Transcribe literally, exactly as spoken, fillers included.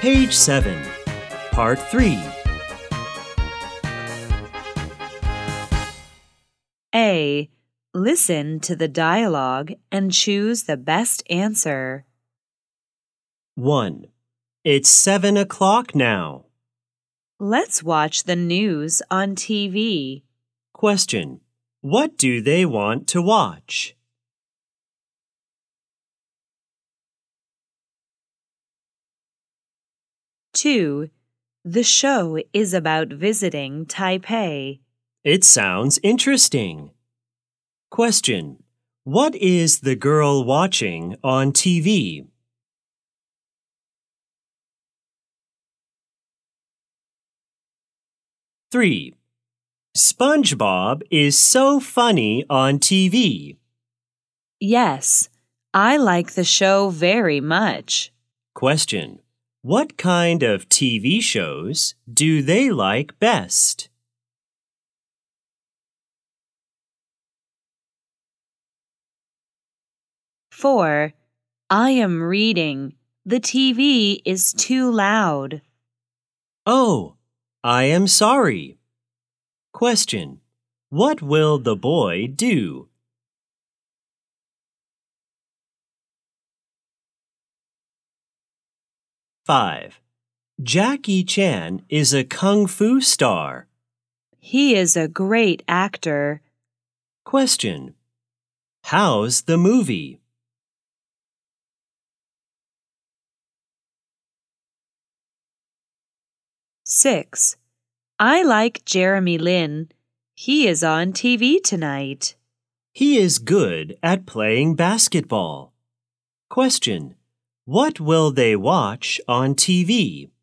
Page seven, Part three. A. Listen to the dialogue and choose the best answer. one. It's seven o'clock now. Let's watch the news on T V. Question. What do they want to watch? two. The show is about visiting Taipei. It sounds interesting. Question. What is the girl watching on T V? three. SpongeBob is so funny on T V. Yes, I like the show very much. Question. What kind of T V shows do they like best? four. I am reading. The T V is too loud. Oh, I am sorry. Question. What will the boy do? five. Jackie Chan is a kung fu star. He is a great actor. Question. How's the movie? six. I like Jeremy Lin. He is on T V tonight. He is good at playing basketball. Question. What will they watch on T V?